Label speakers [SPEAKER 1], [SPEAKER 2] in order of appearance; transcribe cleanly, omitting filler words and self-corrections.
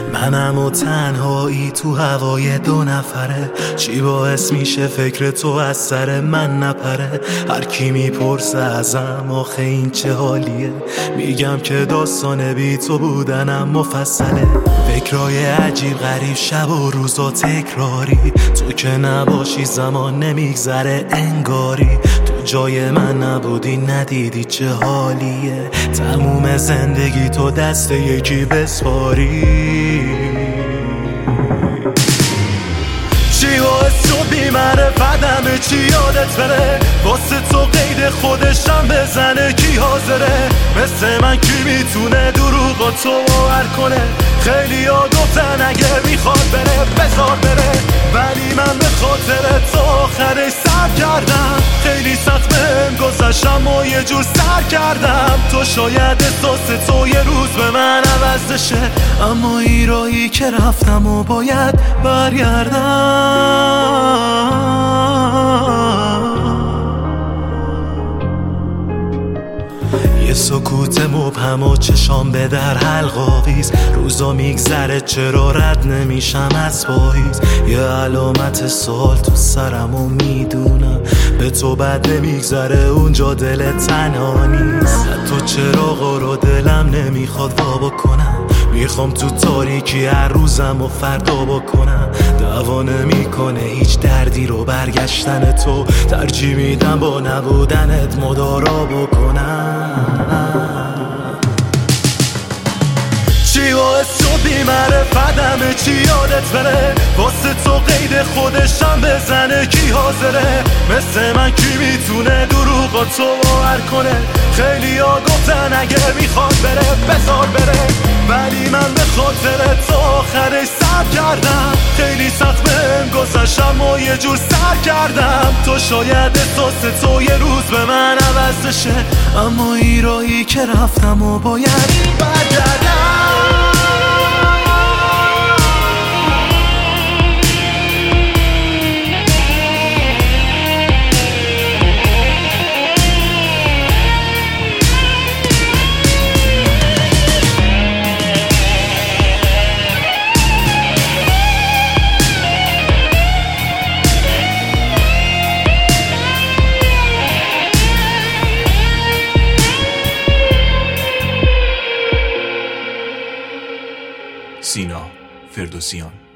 [SPEAKER 1] منم و تنهایی تو هوای دو نفره، چی باعث میشه فکر تو از سر من نپره؟ هر کی میپرسه ازم آخه این چه حالیه، میگم که داستان بی تو بودنم مفصله. فکرای عجیب غریب شب و روزا تکراری، تو که نباشی زمان نمیگذره انگاری. تو جای من نبودی ندیدی چه حالیه، تموم زندگی تو دست یکی بسپاری. چی باعث تو بی‌معرفت همه چی یادت بره، واسه تو قید خودشم بزنه کی حاضره؟ مثل من کی میتونه دروغا تو باور کنه؟ خیلی ها گفتن اگه میخواد بره بذار بره، ولی من به خاطر تو آخرش صبر کردم. خیلی سخت بهم گذشت اما یه جور سر کردم. تو شاید احساس تو یه روز به من عوض بشه، اما این راهی که رفتم و باید برگردم. یه سکوت مبهم و چشام به در حلقاویز، روزا میگذره چرا رد نمیشم از پاییز. یه علامت سوال تو سرم و میدونم به تو بد نمیگذره اونجا دل تنها نیست. حتی چراغا رو دلم نمیخواد وا بکنم، میخوام تو تاریکی هر روزم و فردا بکنم. دعوا نمیکنه هیچ دردی رو برگشتن تو، ترجیح میدم با نبودنت مدارا بکنم. چی باعث تو بی‌معرفت همه چی یادت بره، واسه تو قید خودشم بزنه کی حاضره؟ مثل من کی میتونه دروغا تو باور کنه؟ خیلی ها گفتن اگه میخواد بره بذار بره، ولی من به خاطر تو آخرش صبر کردم. خیلی سخت بهم گذشت اما یه جور سر کردم. تو شاید احساس تو یه روز به من عوض بشه، اما این راهی که رفتم و باید برگردم.
[SPEAKER 2] سینا فردوسیان.